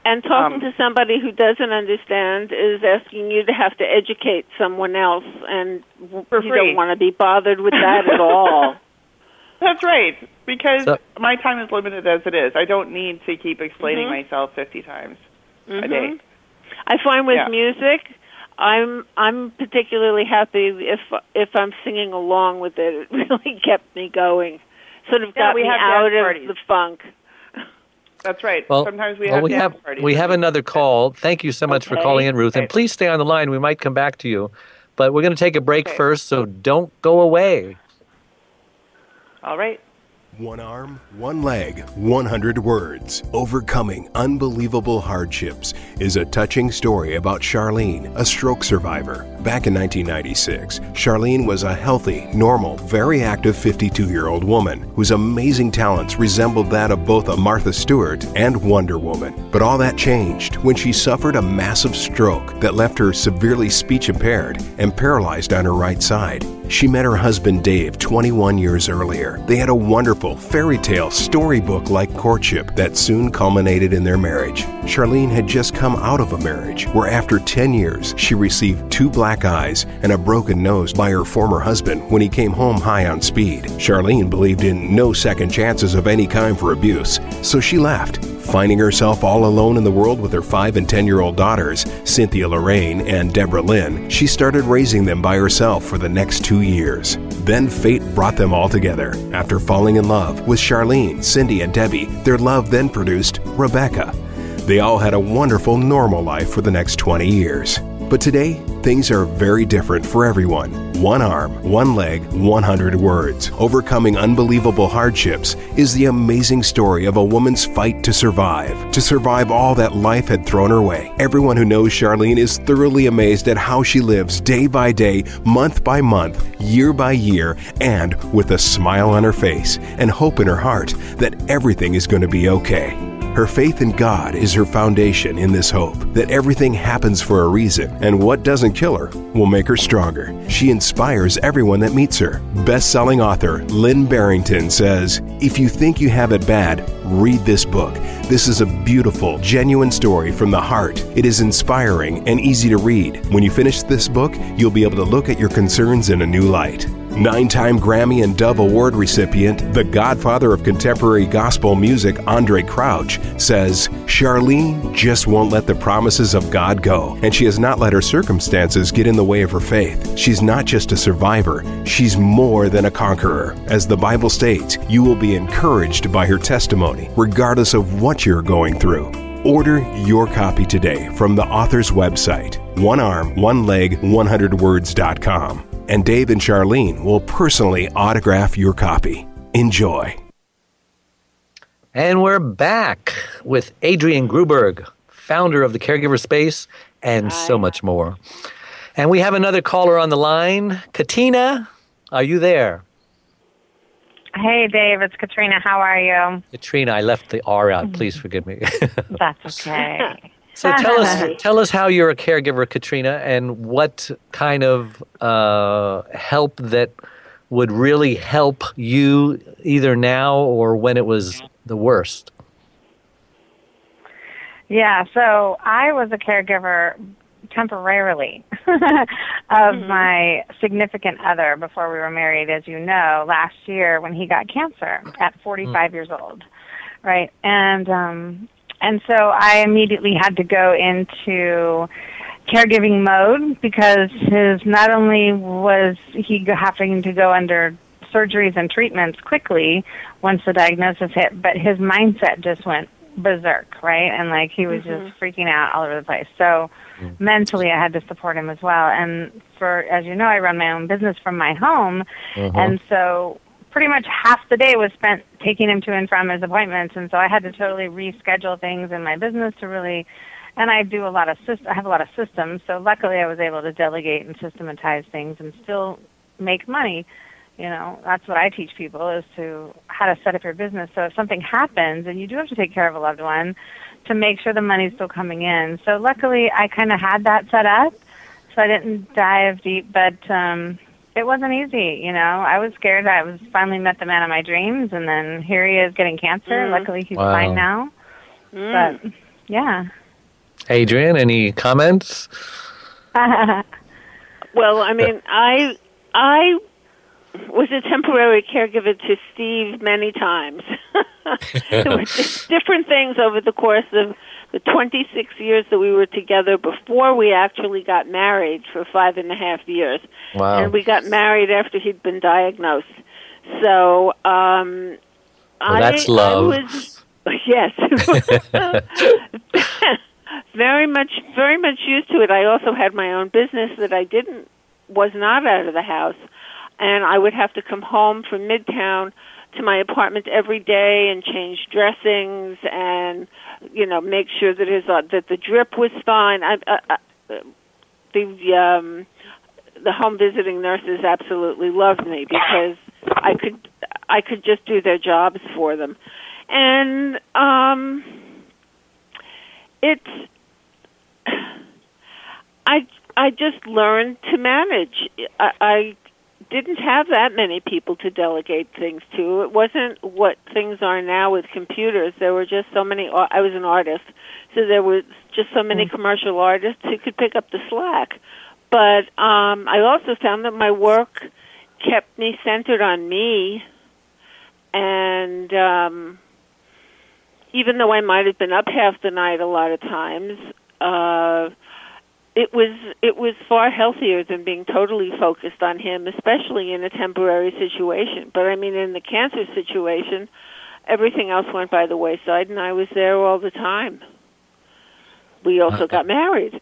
Speaker 3: And talking
Speaker 7: Um,
Speaker 3: to somebody who doesn't understand is asking you to have to educate someone else, and
Speaker 7: For
Speaker 3: you
Speaker 7: free.
Speaker 3: don't want to be bothered with that at all.
Speaker 7: That's right, because
Speaker 2: So-
Speaker 7: my time is limited as it is. I don't need to keep explaining
Speaker 3: Mhm.
Speaker 7: myself fifty times a
Speaker 3: Mhm.
Speaker 7: day.
Speaker 3: I find with
Speaker 7: Yeah.
Speaker 3: music, I'm I'm particularly happy if if I'm singing along with it. It really kept me going, sort of
Speaker 7: Yeah,
Speaker 3: got
Speaker 7: we
Speaker 3: me
Speaker 7: have
Speaker 3: out
Speaker 7: dance
Speaker 3: of
Speaker 7: parties.
Speaker 3: the funk.
Speaker 7: That's right.
Speaker 2: Well,
Speaker 7: Sometimes we
Speaker 2: well,
Speaker 7: have
Speaker 2: we
Speaker 7: dance
Speaker 2: have
Speaker 7: parties.
Speaker 2: we have
Speaker 7: We-
Speaker 2: another call. Thank you so much for
Speaker 3: Okay.
Speaker 2: calling in, Ruth. And
Speaker 7: Right.
Speaker 2: please stay on the line. We might come back to you, but we're going to take a break
Speaker 7: Okay.
Speaker 2: first, so don't go away.
Speaker 7: All right.
Speaker 1: One arm, one leg, one hundred words. Overcoming unbelievable hardships is a touching story about Charlene, a stroke survivor. Back in nineteen ninety-six, Charlene was a healthy, normal, very active fifty-two-year-old woman whose amazing talents resembled that of both a Martha Stewart and Wonder Woman. But all that changed when she suffered a massive stroke that left her severely speech impaired and paralyzed on her right side. She met her husband Dave twenty-one years earlier. They had a wonderful fairy tale storybook-like courtship that soon culminated in their marriage. Charlene had just come out of a marriage where after ten years she received two black eyes and a broken nose by her former husband when he came home high on speed. Charlene believed in no second chances of any kind for abuse, so she left. Finding herself all alone in the world with her five and ten-year-old daughters, Cynthia Lorraine and Deborah Lynn, she started raising them by herself for the next two years. Then fate brought them all together. After falling in love with Charlene, Cindy, and Debbie, their love then produced Rebecca. They all had a wonderful, normal life for the next twenty years. But today, things are very different for everyone. One arm, one leg, one hundred words. Overcoming unbelievable hardships is the amazing story of a woman's fight to survive, to survive all that life had thrown her way. Everyone who knows Charlene is thoroughly amazed at how she lives day by day, month by month, year by year, and with a smile on her face and hope in her heart that everything is going to be okay. Her faith in God is her foundation in this hope that everything happens for a reason, and what doesn't kill her will make her stronger. She inspires everyone that meets her. Best-selling author Lynn Barrington says, "If you think you have it bad, read this book. This is a beautiful, genuine story from the heart. It is inspiring and easy to read. When you finish this book, you'll be able to look at your concerns in a new light." Nine-time Grammy and Dove Award recipient, the godfather of contemporary gospel music, Andre Crouch, says, Charlene just won't let the promises of God go, and she has not let her circumstances get in the way of her faith. She's not just a survivor, she's more than a conqueror. As the Bible states, you will be encouraged by her testimony, regardless of what you're going through. Order your copy today from the author's website, one arm, one leg, one hundred words dot com. And Dave and Charlene will personally autograph your copy. Enjoy.
Speaker 2: And we're back with Adrienne Gruberg, founder of the Caregiver Space, and so much more. And we have another caller on the line. Katina, are you there?
Speaker 8: Hey, Dave, it's Katrina. How are you?
Speaker 2: Katrina, I left the R out. Please forgive me.
Speaker 8: That's okay.
Speaker 2: So tell us, tell us how you're a caregiver, Katrina, and what kind of uh, help that would really help you either now or when it was the worst.
Speaker 8: Yeah, so I was a caregiver temporarily of mm-hmm. my significant other before we were married, as you know, last year when he got cancer at forty-five mm. years old, right? And um, and so I immediately had to go into caregiving mode because his not only was he having to go under surgeries and treatments quickly once the diagnosis hit, but his mindset just went berserk, right? And like he was mm-hmm. just freaking out all over the place. So mm-hmm. mentally I had to support him as well. And for, as you know, I run my own business from my home. Mm-hmm. And so pretty much half the day was spent taking him to and from his appointments. And so I had to totally reschedule things in my business to really, and I do a lot of, I have a lot of systems. So luckily I was able to delegate and systematize things and still make money. You know, that's what I teach people is to how to set up your business. So if something happens and you do have to take care of a loved one, to make sure the money's still coming in. So luckily I kind of had that set up, so I didn't dive deep, but um, it wasn't easy. You know, I was scared. I was finally met the man of my dreams, and then here he is getting cancer. Mm. Luckily he's wow. fine now. Mm. But yeah.
Speaker 2: Adrienne, any comments?
Speaker 3: Well, I mean, I I was a temporary caregiver to Steve many times. There were di- different things over the course of the twenty-six years that we were together before we actually got married for five and a half years.
Speaker 2: Wow.
Speaker 3: And we got married after he'd been diagnosed. So, um,
Speaker 2: Well,
Speaker 3: I,
Speaker 2: that's love.
Speaker 3: I was, yes. very much, very much used to it. I also had my own business that I didn't, was not out of the house. And I would have to come home from Midtown to my apartment every day and change dressings and, you know, make sure that his uh, that the drip was fine. I, uh, uh, the um, the home visiting nurses absolutely loved me because I could I could just do their jobs for them, and um, it's I I just learned to manage. I. I didn't have that many people to delegate things to. It wasn't what things are now with computers. There were just so many. I was an artist, so there was just so many commercial artists who could pick up the slack. But um, I also found that my work kept me centered on me, and um, even though I might have been up half the night a lot of times, uh, It was it was far healthier than being totally focused on him, especially in a temporary situation. But I mean, in the cancer situation, everything else went by the wayside, and I was there all the time. We also got married.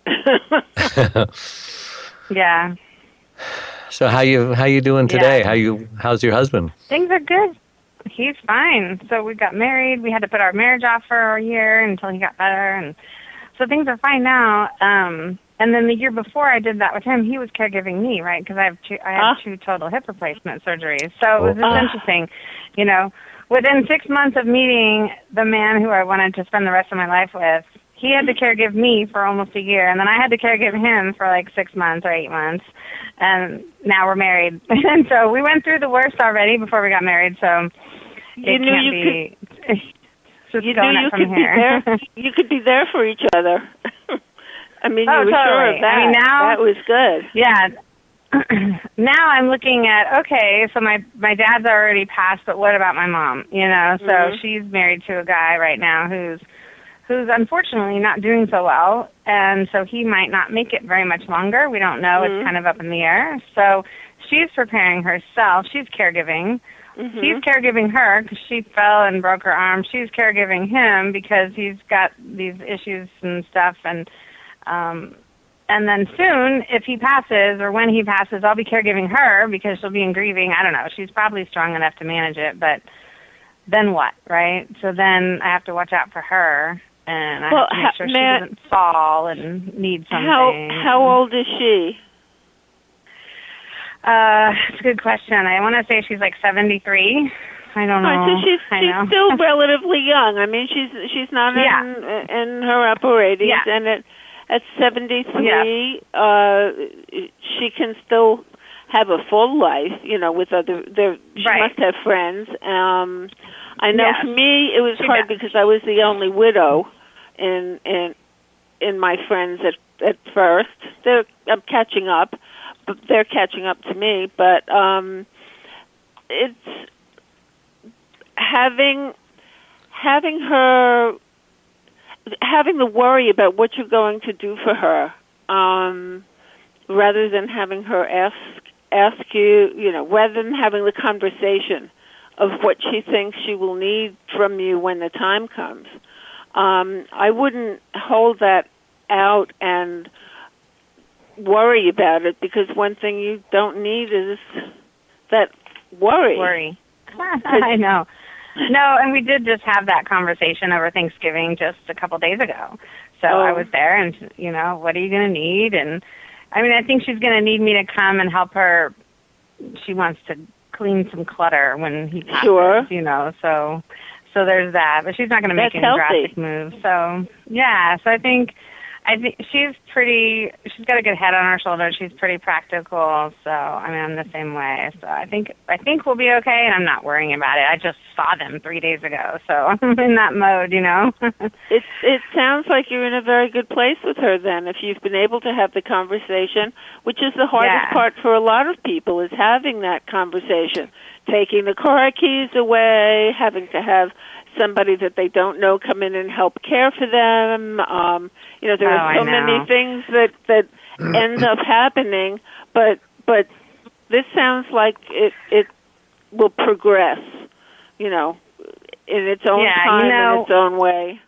Speaker 8: Yeah.
Speaker 2: So how you how you doing today?
Speaker 8: Yeah.
Speaker 2: How you how's your husband?
Speaker 8: Things are good. He's fine. So we got married. We had to put our marriage off for a year until he got better, and so things are fine now. Um, and then the year before I did that with him, he was caregiving me, right? Because I have two, I had
Speaker 3: Ah.
Speaker 8: two total hip replacement surgeries. So it was
Speaker 2: Oh.
Speaker 8: just
Speaker 3: Ah.
Speaker 8: interesting, you know. Within six months of meeting the man who I wanted to spend the rest of my life with, he had to caregive me for almost a year, and then I had to caregive him for like six months or eight months, and now we're married. And so we went through the worst already before we got married. So
Speaker 3: You
Speaker 8: it
Speaker 3: knew
Speaker 8: can't
Speaker 3: you
Speaker 8: be. Just
Speaker 3: You
Speaker 8: going
Speaker 3: knew
Speaker 8: up
Speaker 3: you
Speaker 8: from
Speaker 3: could
Speaker 8: here.
Speaker 3: be there. You could be there for each other. I mean,
Speaker 8: Oh,
Speaker 3: you were sure
Speaker 8: totally.
Speaker 3: of that.
Speaker 8: I mean, now-
Speaker 3: that was good.
Speaker 8: Yeah. Now I'm looking at, okay, so my my dad's already passed, but what about my mom? You know, so
Speaker 3: Mhm.
Speaker 8: she's married to a guy right now who's who's unfortunately not doing so well, and so he might not make it very much longer. We don't know.
Speaker 3: Mhm.
Speaker 8: It's kind of up in the air. So she's preparing herself. She's caregiving.
Speaker 3: Mhm.
Speaker 8: He's caregiving her because she fell and broke her arm. She's caregiving him because he's got these issues and stuff, and um and then soon, if he passes or when he passes, I'll be caregiving her because she'll be in grieving. I don't know. She's probably strong enough to manage it, but then what, right? So then I have to watch out for her, and I
Speaker 3: Well,
Speaker 8: have to make
Speaker 3: ha-
Speaker 8: sure she
Speaker 3: Matt-
Speaker 8: doesn't fall and need something.
Speaker 3: How how old is she?
Speaker 8: Uh, it's a good question. I want to say she's like seventy-three. I don't know.
Speaker 3: All right, so she's
Speaker 8: I
Speaker 3: she's
Speaker 8: know.
Speaker 3: still relatively young. I mean, she's she's not
Speaker 8: Yeah.
Speaker 3: in in her upper eighties,
Speaker 8: Yeah.
Speaker 3: and at at seventy-three, uh, she can still have a full life. You know, with other there, she
Speaker 8: Right.
Speaker 3: must have friends. Um, I know
Speaker 8: Yes.
Speaker 3: for me, it was
Speaker 8: She
Speaker 3: hard
Speaker 8: does.
Speaker 3: because I was the only widow in in in my friends at at first. They're I'm catching up, but they're catching up to me. But um, it's having having her having the worry about what you're going to do for her, um, rather than having her ask ask you, you know, rather than having the conversation of what she thinks she will need from you when the time comes. Um, I wouldn't hold that out and worry about it, because one thing you don't need is that worry.
Speaker 8: Worry. I know. No, and we did just have that conversation over Thanksgiving just a couple days ago. So
Speaker 3: Oh.
Speaker 8: I was there, and, you know, what are you going to need? And, I mean, I think she's going to need me to come and help her. She wants to clean some clutter when he passes,
Speaker 3: Sure.
Speaker 8: you know, so so there's that. But she's not going to make
Speaker 3: That's
Speaker 8: any
Speaker 3: healthy.
Speaker 8: drastic moves. So, yeah, so I think, I think she's pretty. She's got a good head on her shoulders. She's pretty practical. So I mean, I'm the same way. So I think I think we'll be okay, and I'm not worrying about it. I just saw them three days ago, so I'm in that mode, you know.
Speaker 3: it it sounds like you're in a very good place with her. Then, if you've been able to have the conversation, which is the hardest
Speaker 8: Yeah.
Speaker 3: part for a lot of people, is having that conversation, taking the car keys away, having to have somebody that they don't know come in and help care for them. Um, you know, there
Speaker 8: Oh,
Speaker 3: are
Speaker 8: I
Speaker 3: so
Speaker 8: know.
Speaker 3: many things that that end up happening, but but this sounds like it it will progress, you know, in its own
Speaker 8: Yeah, you
Speaker 3: time
Speaker 8: know-
Speaker 3: in its own way.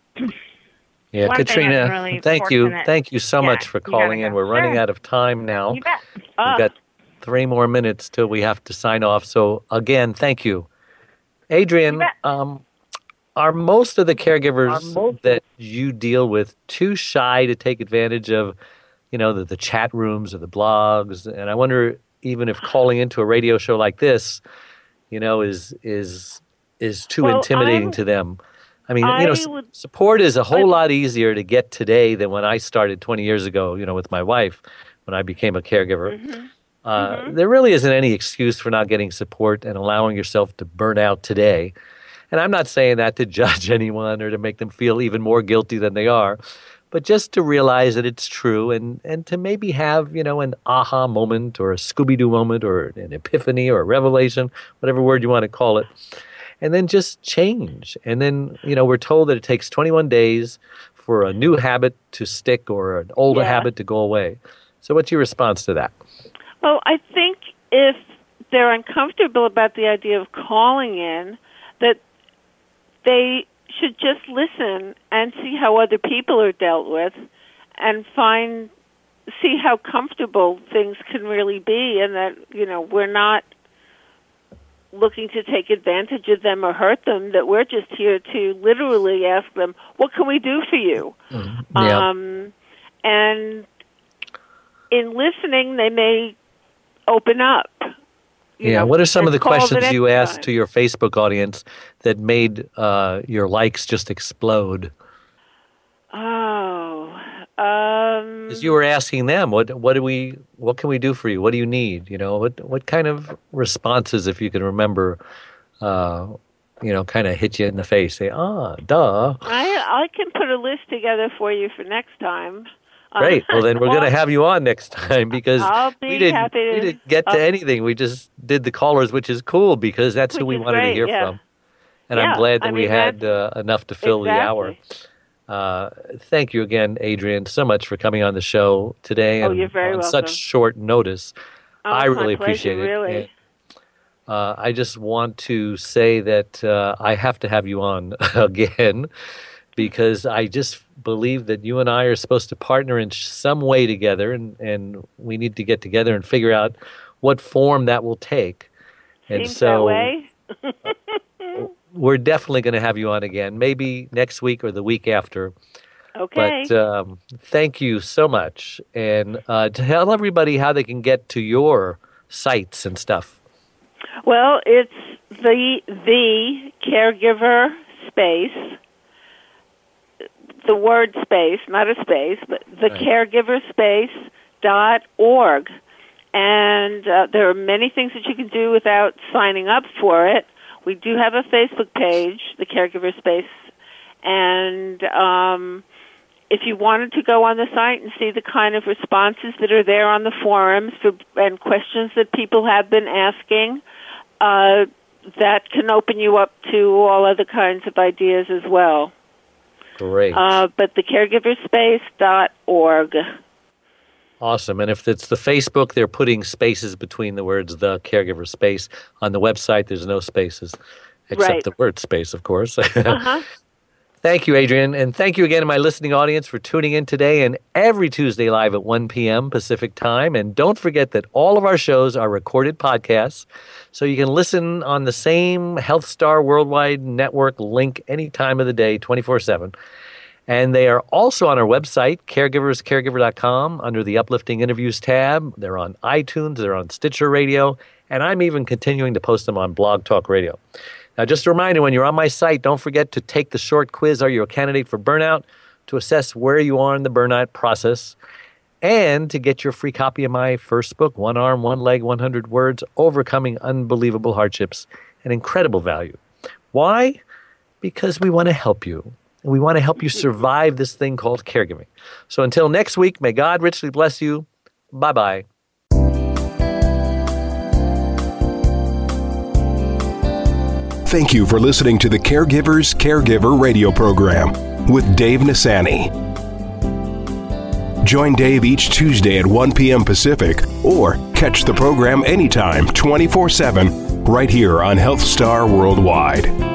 Speaker 2: Yeah,
Speaker 8: One thing
Speaker 2: Katrina,
Speaker 8: that's really
Speaker 2: thank you.
Speaker 8: fortunate-
Speaker 2: Thank you so
Speaker 8: Yeah,
Speaker 2: much for
Speaker 8: you gotta
Speaker 2: calling
Speaker 8: go.
Speaker 2: in. We're running
Speaker 8: Sure.
Speaker 2: out of time now.
Speaker 8: You bet.
Speaker 3: Ah.
Speaker 2: We've got three more minutes till we have to sign off. So again, thank you. Adrian,
Speaker 8: You bet.
Speaker 2: um, are most of the caregivers that you deal with too shy to take advantage of, you know, the, the chat rooms or the blogs? And I wonder even if calling into a radio show like this, you know, is is is too
Speaker 3: Well,
Speaker 2: intimidating
Speaker 3: I'm-
Speaker 2: to them. I mean,
Speaker 3: I
Speaker 2: you know, s-
Speaker 3: would-
Speaker 2: support is a whole
Speaker 3: I-
Speaker 2: lot easier to get today than when I started twenty years ago, you know, with my wife when I became a caregiver.
Speaker 3: Mm-hmm.
Speaker 2: Uh, There really isn't any excuse for not getting support and allowing yourself to burn out today. And I'm not saying that to judge anyone or to make them feel even more guilty than they are, but just to realize that it's true and, and to maybe have, you know, an aha moment or a Scooby-Doo moment or an epiphany or a revelation, whatever word you want to call it, and then just change. And then, you know, we're told that it takes twenty-one days for a new habit to stick or an older
Speaker 3: Yeah.
Speaker 2: habit to go away. So what's your response to that?
Speaker 3: Well, I think if they're uncomfortable about the idea of calling in, that they should just listen and see how other people are dealt with and find see how comfortable things can really be, and that, you know, we're not looking to take advantage of them or hurt them, that we're just here to literally ask them, what can we do for you?
Speaker 2: Yeah.
Speaker 3: Um, and in listening, they may open up. you
Speaker 2: Yeah.
Speaker 3: know,
Speaker 2: What are some of the
Speaker 3: and call the
Speaker 2: questions
Speaker 3: next
Speaker 2: you asked
Speaker 3: time.
Speaker 2: to your Facebook audience that made uh, your likes just explode?
Speaker 3: Oh, um,
Speaker 2: Because you were asking them, what what do we, what can we do for you? What do you need? You know, what what kind of responses, if you can remember, uh, you know, kind of hit you in the face? Say, ah, duh.
Speaker 3: I I can put a list together for you for next time. Um,
Speaker 2: Great. Well, then we're
Speaker 3: well,
Speaker 2: going to have you on next time because
Speaker 3: I'll be
Speaker 2: we didn't
Speaker 3: happy to-
Speaker 2: we didn't get to
Speaker 3: uh,
Speaker 2: anything. We just did the callers, which is cool because that's who
Speaker 3: Which
Speaker 2: we
Speaker 3: is
Speaker 2: wanted to
Speaker 3: great,
Speaker 2: hear
Speaker 3: yeah.
Speaker 2: from. And I'm
Speaker 3: Yeah,
Speaker 2: glad that
Speaker 3: I
Speaker 2: we
Speaker 3: mean,
Speaker 2: had uh, enough to fill the hour.
Speaker 3: Exactly.
Speaker 2: Uh, thank you again, Adrian, so much for coming on the show today
Speaker 3: Oh,
Speaker 2: and
Speaker 3: you're very
Speaker 2: on
Speaker 3: welcome.
Speaker 2: such short notice.
Speaker 3: Oh,
Speaker 2: I
Speaker 3: it's my
Speaker 2: really
Speaker 3: pleasure,
Speaker 2: appreciate it.
Speaker 3: really.
Speaker 2: And, uh, I just want to say that uh, I have to have you on again because I just believe that you and I are supposed to partner in some way together, and, and we need to get together and figure out what form that will take. And
Speaker 3: Seems
Speaker 2: so
Speaker 3: that way.
Speaker 2: we're definitely going to have you on again, maybe next week or the week after.
Speaker 3: Okay.
Speaker 2: But um, thank you so much. And uh, to tell everybody how they can get to your sites and stuff.
Speaker 3: Well, it's the the caregiver space, the word space, not a space, but the
Speaker 2: Right.
Speaker 3: caregiver space dot org. And uh, there are many things that you can do without signing up for it. We do have a Facebook page, the Caregiver Space, and um, if you wanted to go on the site and see the kind of responses that are there on the forums for, and questions that people have been asking, uh, that can open you up to all other kinds of ideas as well.
Speaker 2: Great.
Speaker 3: Uh, but the caregiver space dot org.
Speaker 2: Awesome. And if it's the Facebook, they're putting spaces between the words the caregiver space. On the website, there's no spaces except
Speaker 3: Right.
Speaker 2: the word space, of course.
Speaker 3: Uh-huh.
Speaker 2: Thank you, Adrian. And thank you again to my listening audience for tuning in today and every Tuesday live at one p.m. Pacific time. And don't forget that all of our shows are recorded podcasts, so you can listen on the same Health Star Worldwide Network link any time of the day, twenty-four seven. And they are also on our website, caregivers caregiver dot com, under the Uplifting Interviews tab. They're on iTunes, they're on Stitcher Radio, and I'm even continuing to post them on Blog Talk Radio. Now, just a reminder, when you're on my site, don't forget to take the short quiz, Are You a Candidate for Burnout? to assess where you are in the burnout process, and to get your free copy of my first book, One Arm, One Leg, one hundred Words, Overcoming Unbelievable Hardships, an incredible value. Why? Because we want to help you. We want to help you survive this thing called caregiving. So until next week, may God richly bless you. Bye-bye.
Speaker 1: Thank you for listening to the Caregivers Caregiver radio program with Dave Nassaney. Join Dave each Tuesday at one p.m. Pacific, or catch the program anytime, twenty-four seven, right here on HealthStar Worldwide.